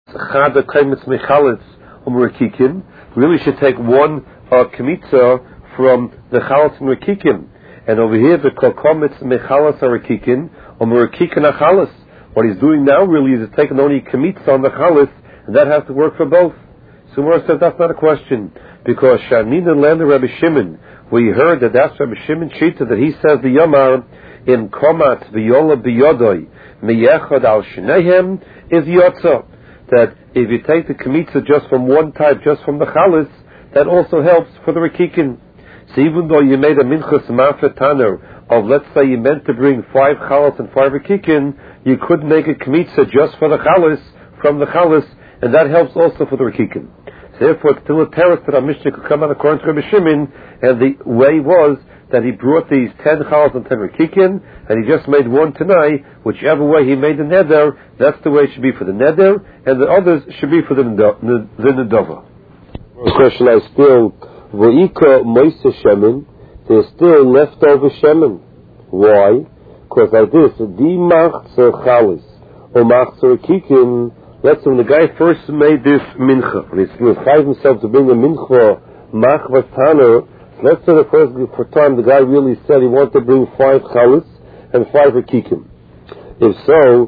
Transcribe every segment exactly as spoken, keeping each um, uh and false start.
Chada Kaimitz Mechalis Umrakikin, really should take one uh, Kemitza from the Chalas and Rakikin. And over here, the Kokomitz Mechalas Arakikin, Umrakikin Achalas. What he's doing now really is taking only Kemitza on the Chalas, and that has to work for both. So Mora says that's not a question, because Shanin and Lander Rabbi Shimon, we heard that that's Rabbi Shimon Shita, that he says the Yomar in Komat V'yola B'yodoi Meyechad Al Shnehem is Yotza. That if you take the Kemitza just from one type, just from the Chalas, that also helps for the Rakikin. So even though you made a Minchas Mafet Tanner of, let's say you meant to bring five Chalas and five Rakikin, you could make a Kemitza just for the Chalas, from the Chalas, and that helps also for the Rakikin. So therefore, it's still a terrace that our Mishnah could come out according to Rabbi Shimon, and the way was that he brought these ten Chalas and ten Rakikin, and he just made one tonight. Whichever way he made the neder, that's the way it should be for the neder, and the others should be for the nedava. The question is still, V'ika Moise Shemin, there's still leftover Shemin. Why? Because like this, Di Machzer Chalas, or Machzer Rakikin. Let's say when the guy first made this mincha, and he's going to fight himself to bring a mincha, Machvas Tanner. Let's say the first for time the guy really said he wanted to bring five Chalas and five Rakikim. If so,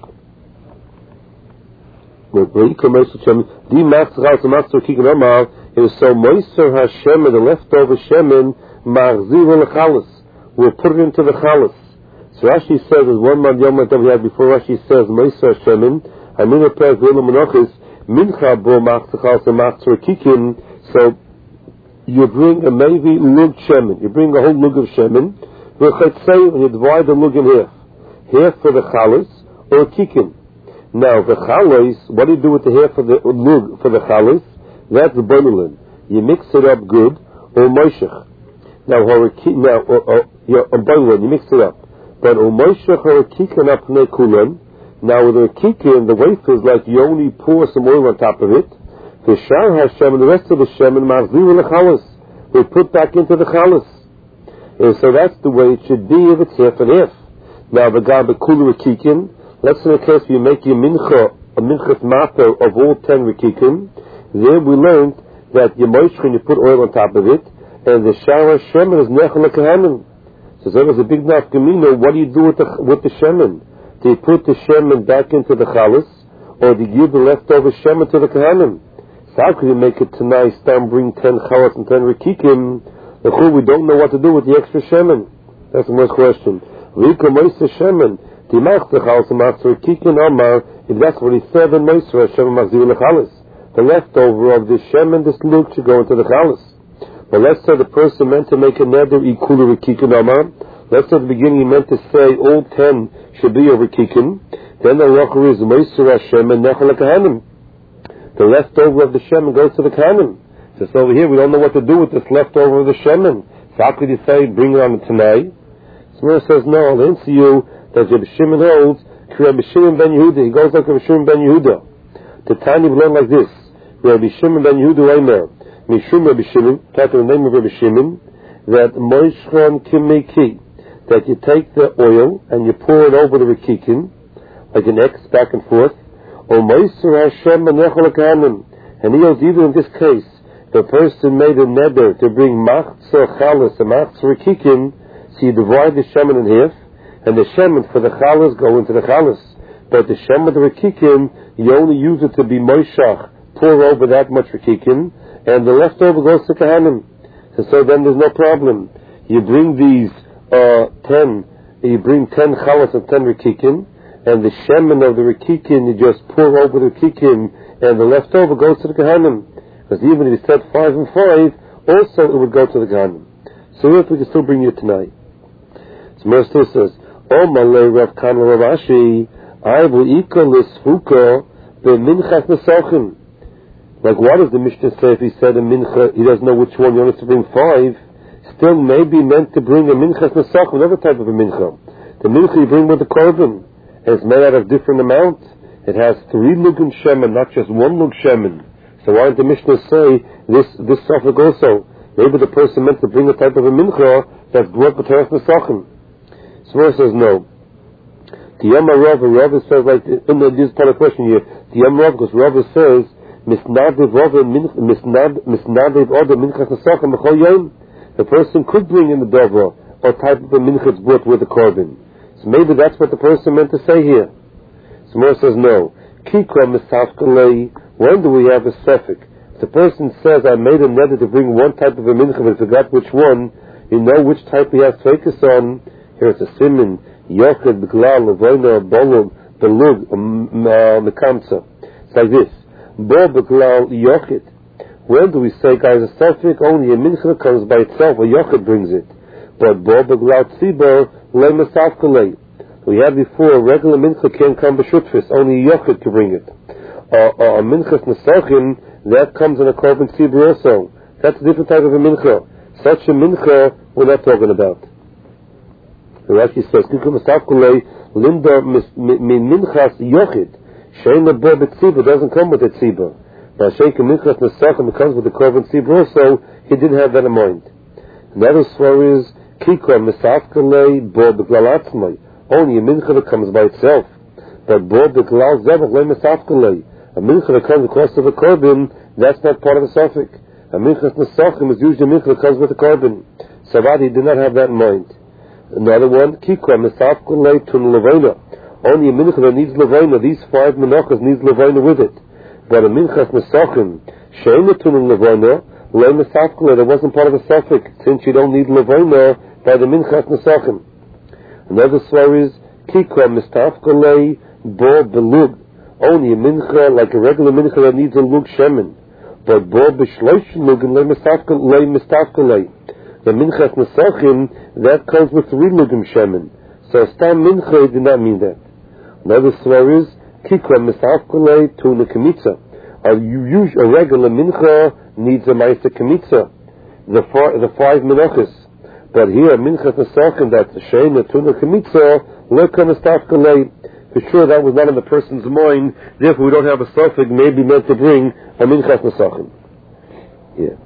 if so, Moiser Hashem, the leftover Shemin, Machzir Chalas, we'll put it into the Chalas. So Rashi says, there's one man Yom that we had before. Rashi says, Moiser Shemin, Amina Pez V'Ela Menachis, Mincha Bo Machzir Chalas and Machzir Rakikim. So you bring a maybe lug shemen. You bring a whole lug of shemen. And you divide the lug in half. Half for the chalas or kikin. Now the chalas, what do you do with the half of the lug for the chalas? That's the bonulin. You mix it up good or moishech. Now or now or, or yeah, a bonulin, you mix it up. But or moishech or kikin up nekulan. Now with a kikin, the wafer is like you only pour some oil on top of it. The Shar Hashem and the rest of the Shem and Marzir Chalas we put back into the Chalas. And so that's the way it should be if it's half and half. Now the Gabe Kulu Rakikin, let's say in the case where you make your mincha, a minchas matter of all ten Rakikin, there we learned that your moishkin, you put oil on top of it, and the Shar Hashem is Nechel Kahanim. So there was a big nafkamino, what do you do with the, with the Shemin? Do you put the Shemin back into the Chalas, or do you give the leftover Shemin to the Kahanim? So how could you make it tonight, stand bring ten chalas and ten rakikim? We don't know what to do with the extra shemen. That's the first question. V'ika moise shemen, timach the chalas and machzor rakikim amar, if that's what he said, then moise shemen machzir lechalas. The leftover of the shemen, this luke should go into the chalas. But let's say the person meant to make a neder ikulu rakikim amar. Let's say at the beginning he meant to say all ten should be over rakikim. Then the rocher is moise shemen nechel kahanim. The leftover of the shemen goes to the kahanim. Just over here, we don't know what to do with this leftover of the shemen. So how could you say, bring it on tonight? Smir says, no, I'll answer you that Rabbi Shimon holds, Rabbi Shimon ben Yehuda, he goes like Rabbi Shimon ben Yehuda. The Tanya will learn like this, Rabbi Shimon ben Yehuda Eimer, Mishum Rabbi Shimon, talk to the name of Rabbi Shimon, that Moishron Kimeki, that you take the oil and you pour it over the Rakikin, like an X back and forth, or Moiser Hashem Menechol Kahanim. And he goes, either in this case, the person made a neder to bring Machzor Chalas and Machzor Rakikim, so you divide the shemen in half, and the shemen for the Chalas go into the Chalas. But the shemen of the Rakikim, you only use it to be Moishach, pour over that much Rakikim, and the leftover goes to Kahanim. And so then there's no problem. You bring these uh, ten, you bring ten Chalas and ten Rakikim, and the shemen of the Rakikin, you just pour over the Rakikin, and the leftover goes to the Kahanim. Because even if you said five and five, also it would go to the Kahanim. So if we can still bring you tonight. So Mer still says, O Malay Rav Kan Rav Ashi, I will equal this fuka, the minchas nesachim. Like what does the Mishnah say if he said a mincha, he doesn't know which one, he wants to bring five, still maybe meant to bring a minchas nesachim, whatever type of a mincha. The mincha you bring with the korban. It's made out of different amounts. It has three lugun shemen, not just one lug shemen. So why did the Mishnah say this this suffix also? Maybe the person meant to bring a type of a mincha that's brought b'teres nesachim. Smir says no. The Yom Rav, Rav says like in the, this part of the question here. Yom Rav, because Rav says, Misnadev Oda Minchas Nesachim B'chol Yom. The person could bring in the Dover, or type of a minchas brought with the korban. So maybe that's what the person meant to say here. So Mor says no. Kikra Misafkalei. When do we have a suffix? If the person says, I made a neder to bring one type of a mincha, but I forgot which one, you know which type he has to focus on. Here it's a simin, yochid, b'glal, levoina, bolug, belug, mekamsa. It's like this. Bo b'glal, yochid. When do we say, guys, a suffix? Only a mincha comes by itself, a yochid brings it. But bo b'glal tzibor, le masafkalei. We had before, a regular mincha can't come b'shutfis, only a yochid can bring it. Uh, uh, a minchas nesachim, that comes in a korban tzibur also. That's a different type of a mincha. Such a mincha we're not talking about. The Rashi says, Linda min minchas yochid, shein lebo b'tzibur, doesn't come with a tzibur. Now shein minchas nesachim, it comes with the korban tzibur also, he didn't have that in mind. Another story is, kikra misafkalei bo b'glalatzmai, only a mincha that comes by itself. But bo b'glal zevach le misafkalei, a mincha that comes across to the korban, that's not part of the suffix. A minchas nesachim is usually a mincha that comes with the korban. Savadi did not have that in mind. Another one, kikra misafkalei tun levaina. Only a mincha that needs levaina. These five menachas needs levaina with it. But a minchas nesachim, she'ena tun levaina, le misafkalei, that wasn't part of the suffix, since you don't need levaina by the minchas nesachim. Another story is, kikra misafkalei bo belug. Only a mincha, like a regular mincha that needs a lug shemen. But bo b'shloish lugin le mistafkalei. The minchas nesachim, that comes with three lugim shemen. So stam mincha did not mean that. Another swear is, kikra mistafkalei to nekemitza. A, a regular mincha needs a ma'aser kemitza. The, four, the five menachos. But here, minchas nesachim, that's a sheina to nekemitza, leka mistafkalei. For sure, that was not in the person's mind. Therefore, we don't have a suffix. Maybe meant to bring a minchas nesachim. Yeah.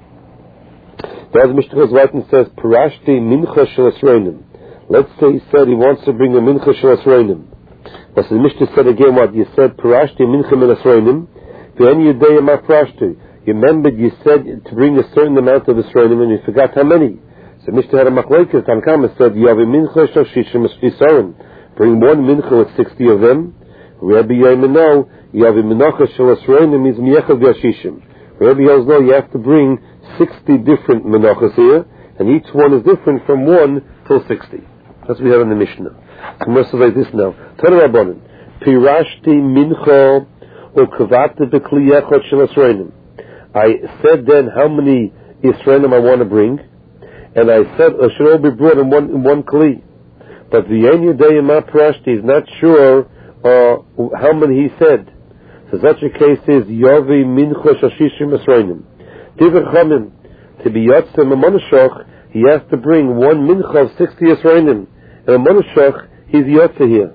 As Mishnah Zweitin says, "Parashti mincha shel esreinim." Let's say he said he wants to bring a mincha shel esreinim. But the Mishnah said again, what you said, "Parashti mincha min esreinim." Then you day ma parashti. You remembered you said to bring a certain amount of esreinim, and you forgot how many. So Mishnah had a machlokes. Tanakama said, "Yavi mincha shel shishim esreinim." Bring one mincha with sixty of them. Rabbi Yomino, you have a minacha shel esreinim means miyechad v'ashishim. Rabbi Yomino, no, you have to bring sixty different minachas here, and each one is different from one till sixty. That's what we have in the Mishnah. So we're like this now. Tana Rabbanan, pirashti mincha ukavata b'kli yechad shel esreinim. I said then how many esreinim I want to bring, and I said it should all be brought in one in one kli. But the Yen Yudei Ma Parashti is not sure uh, how many he said. So such a case is Yovi Mincha Shashishim Esreinim. Divrei Chachamim, to be Yotzim a Monashach, he has to bring one Mincha of sixty Esreinim. And a Monashach, he's Yotzim here.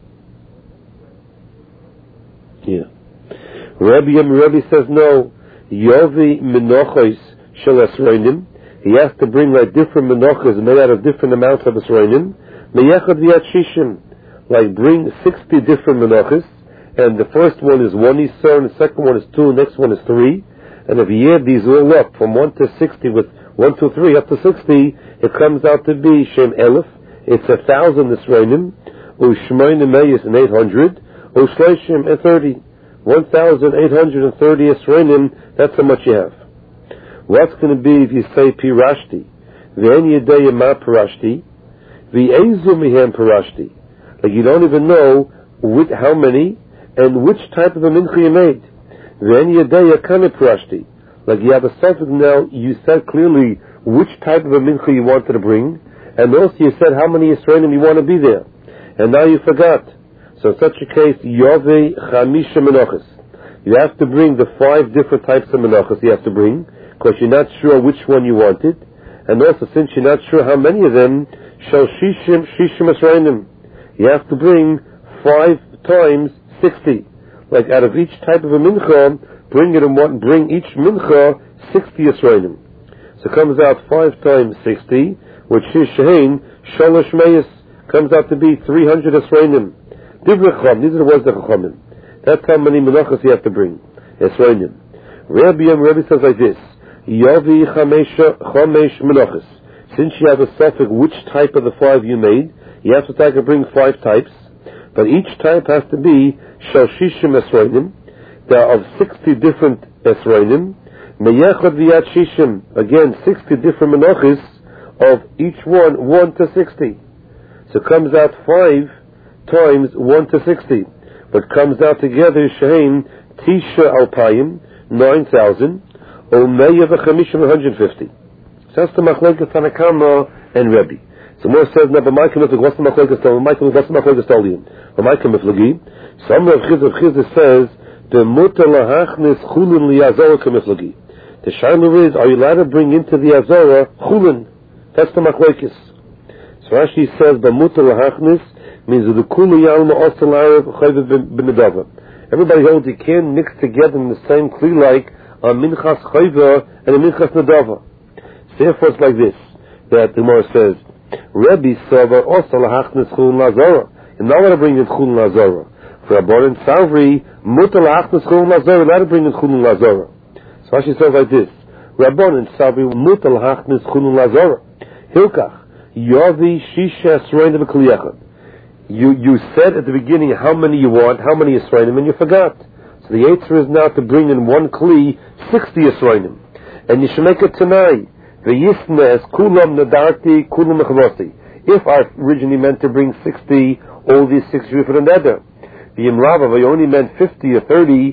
Yeah. Rabbi Yom Rabbi says no. Yovi Minochos Shel Esreinim. He has to bring like different Minochos made out of different amounts of Esreinim. Meyechad v'yat like bring sixty different menachos, and the first one is one isar, and the second one is two, and the next one is three, and if you add these all up from one to sixty with one, two, three up to sixty, it comes out to be shem elif. It's a thousand esreinim, u'shmoinim meyis and eight hundred, u'shleishim and thirty, one thousand eight hundred and thirty esreinim. That's how much you have. What's going to be if you say pirashti? V'en yedei ma pirashti. V'ezu mihem parashti. Like you don't even know which, how many and which type of a mincha you made. V'en yedei kana parashti. Like you have a suffix now, you said clearly which type of a mincha you wanted to bring, and also you said how many Yisraelim you want to be there. And now you forgot. So in such a case, Yovei Chamisha Menachos. You have to bring the five different types of Menachos you have to bring, because you're not sure which one you wanted. And also, since you're not sure how many of them, Shal Shishim Shishim Esreinim. You have to bring five times sixty. Like out of each type of a mincha, bring it in one, bring each mincha sixty Esreinim. So it comes out five times sixty, which is Shein Shalosh Meyes, comes out to be three hundred Esreinim. Divrei Chacham, these are the words of Chachamim. That's how many menachos you have to bring. Esroinim. Rabbi Rabbi says like this: Yavi chamesha chamesh menachos. Since you have a suffix, which type of the five you made, you have to take and bring five types, but each type has to be shashishim esroinim. There are of sixty different esroinim. Meyechad v'yad shishim. Again, sixty different menachos of each one, one to sixty. So it comes out five times one to sixty. But comes out together shehein tisha alpayim, nine thousand, or meya v'chamishim, one hundred fifty. So that's the machlekes Tanakama and Rebbe. So more says, "Na b'maykim miflagi, what's the machlekes tol? B'maykim, what's the machlekes tolian? B'maykim miflagi." Some of Chizah Chizah says, "The mutar lahachnis chulin liyazorah k'miflagi." The shaila is, are you allowed to bring into the azorah chulin? That's the machlekes. So Rashi says, "The mutar lahachnis" means that the kuli yalma osel arav chayv b'nedava. Everybody holds you can't mix together in the same kli like a minchas chayva and a minchas nedava. Therefore, it's like this, that the Gemara says, Rebbe Sava also lahachnes chulin lazora. You're not going to bring in chulin lazora. For Rabban and Savri, mutar lahachnes chulin lazora, not to bring in chulin lazora. So Rashi says like this, Rabban and Savri, mutar lahachnes chulin lazora. Hilkach, yavi shisha esroinim v'kliyachad. You you said at the beginning how many you want, how many esroinim, and you forgot. So the answer is now to bring in one kli, sixty esroinim. And you should make it tonight. If I originally meant to bring sixty, all these sixty were for the nether. The Imrava, I only meant fifty or thirty,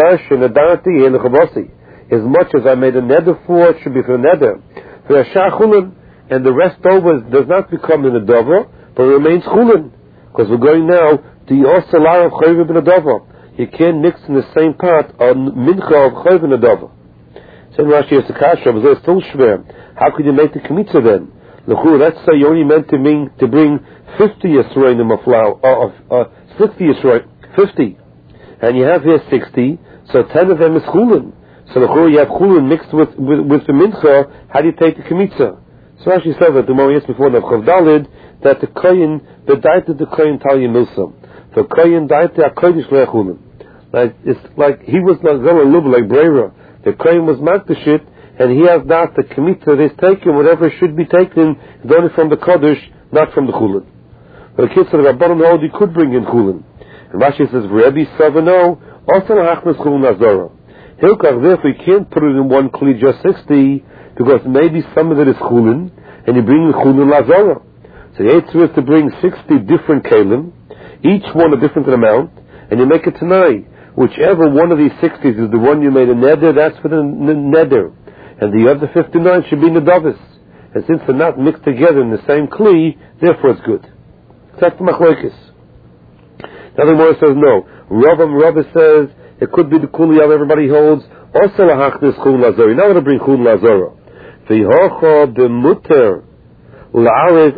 as much as I made a nether for, it should be for the nether. And the rest over does not become in the dover, but remains chulin. Because we're going now to Yosalar of Chayv ben Adava. You can't mix in the same pot a mincha of Chayv ben Adava. Saying Rashi Yisakasha, but it's still shver. How could you make the Kemitza then? L'chur, let's say you only meant to bring, to bring fifty Yisroinim of flour, of uh, sixty Yisroinim, fifty. And you have here sixty, so ten of them is chulin. So l'chur, you have chulin mixed with, with, with the mincha, how do you take the Kemitza? So Rashi said that the more years before the Chav Dalid, that the kohen, the diet of the kohen talya milsam. The kohen diet a kodesh lechulim. Like it's like he was not going to live like Brera. The kohen was makdashit, and he has not the kemitah that is taken. Whatever should be taken is only from the kodesh, not from the chulin. But the kids of the Rabbanon hold he could bring in chulin. And Rashi says, "Rebbe Savano also hachnas chulin azara." Hilkach, therefore, you can't put it in one kli just sixty because maybe some of it is chulin, and you bring the chulin lazara. So the answer is to bring sixty different kalim, each one a different amount, and you make it tonight. Whichever one of these sixties is the one you made a neder, that's for the n- neder. And the other fifty-nine should be nedavis. And since they're not mixed together in the same kli, therefore it's good. That's the machlokes. Now the Gemara says no. Ravam Rabba says it could be the kuli of everybody holds. Also lahachnis chul lazara. You're not going to bring chul lazara. V'hocha b'muter. If you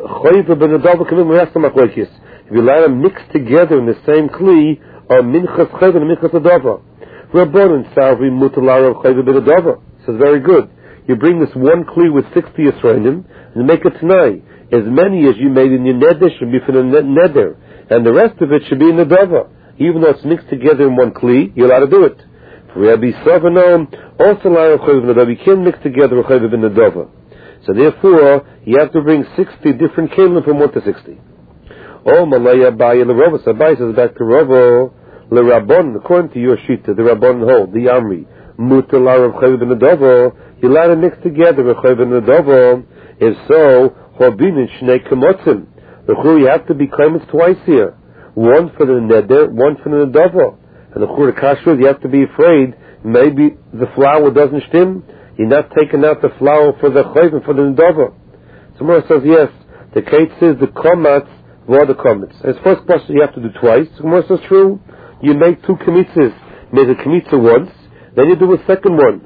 let them mix together in the same kli, or minchas chayv and minchas adava. Rabbanon salvi mutalar of chayv ben adava. Says very good. You bring this one kli with sixty Yisraelim and make it tonight. As many as you made in your neder should be for the neder, and the rest of it should be in the dava. Even though it's mixed together in one kli, you're allowed to do it. For Rabbi Savanom also lar of chayv ben adava. You can't mix together with chayv ben adava. So therefore, you have to bring sixty different kelim from one to sixty. Oh, Malaya Abaye l'Rava. So Abaye says back to Rava, l'Rabbon, according to your shita, the Rabbon hold, the Amri, Mutalar of Chayv ben Adava, you allowed to mix together with Chayv ben Adava. If so, Hobin and Shnei Kamotzim. L'chur, you have to be claimants twice here. One for the Neder, one for the Adava. And l'chur, the Kashruz, you have to be afraid, maybe the flour doesn't stim. You're not taking out the flour for the chayv and for the nedava. So Gemara says yes. The case says the komats were the komats. As first question you have to do twice. So Gemara says true. You make two kemitzas. You make a kemitza once, then you do a second one.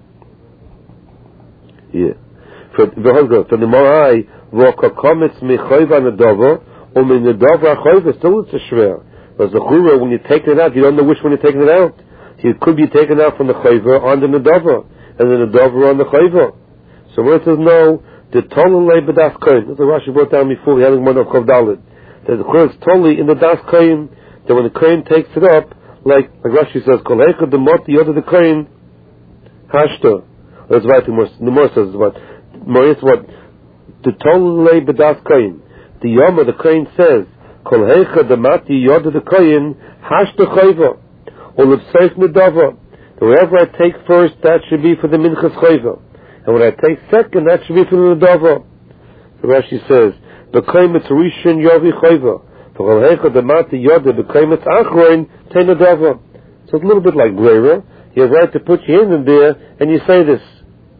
Yeah. For the Hozga, for the Morai, v'oka komets mechayv nedava or me nedava chayv. Still it's a shver. But the chura, when you take it out, you don't know which one you're taking it out. So it could be taken out from the chayv on the nedava, and then the dover on the chayva. So where it says no, the total labor das kohen. That's what Rashi brought down before. We had one of Chav Dalid. That the kohen is totally in the das kohen. That when the kohen takes it up, like, like Rashi says, Kol Heicha Demot Yoda the Kohen Hashta. That's right, the more says what? More is what? The Tolei B'das Kohen. The Yom of the Kohen says, Kol Heicha Demot Yoda the Kohen Hashta Chayva. Or L'Pseich Nedava. Wherever I take first, that should be for the Minchas Chayva. And when I take second, that should be for the Nedava. So Rashi says, B'Kaimetz Rishon Yovi Chayva. V'Kol Heicha Demati Yoda B'Kaimetz Achroin Tei Nedava. So it's a little bit like Greira. You have right to put your hand in there, and you say this.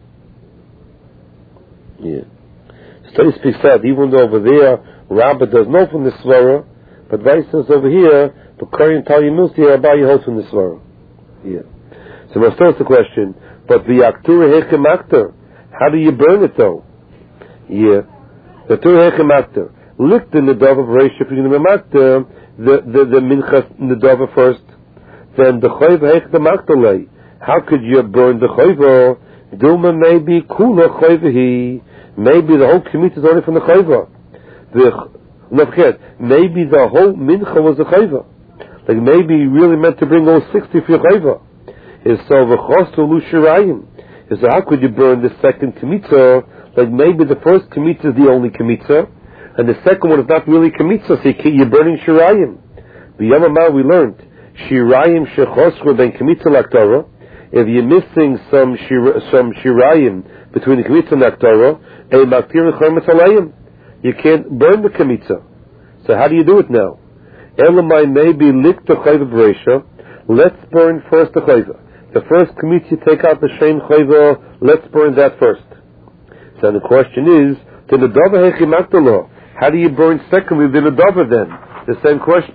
Yeah. So he speaks out, even though over there, Rabbah does know from the Svara, but Vice says over here, B'Kaimetz Talyimilsi Rabbi holds from the Svara. Yeah. So now starts the question, but the Aktura Heicha Makter, how do you burn it though? Yeah. The Aktura Heicha Makter. Lick the Nedava Reisha, if you're going to Makter, the, the, the Minchas Nedava first. Then the Chayva Heicha the Makter. How could you burn the Chayva? Duma maybe Kula Chayva he. Maybe the whole Kemitah is only from the Chayva. The, no, forget, maybe the whole Mincha was the Chayva. Like maybe you really meant to bring all sixty for your Chayva. Is so v'chostu l'shirayim. Is so how could you burn the second Kemitah? Like maybe the first Kemitah is the only Kemitah, and the second one is not really Kemitah, so you're burning Shirayim. The Yamamah we learned, Shirayim shechosru ben Kemitah l'Aktorah. If you're missing some shir, some Shirayim between the Kemitah and l'Aktorah, a maktir l'chomet alayim, you can't burn the Kemitah. So how do you do it now? Elamai maybe lick the chayva b'reisha. Let's burn first the chayva. The first Kemitah you take out the shein chayva. Let's burn that first. So the question is, the Nedava Heicha Makter. How do you burn secondly the Nedava then? The same question.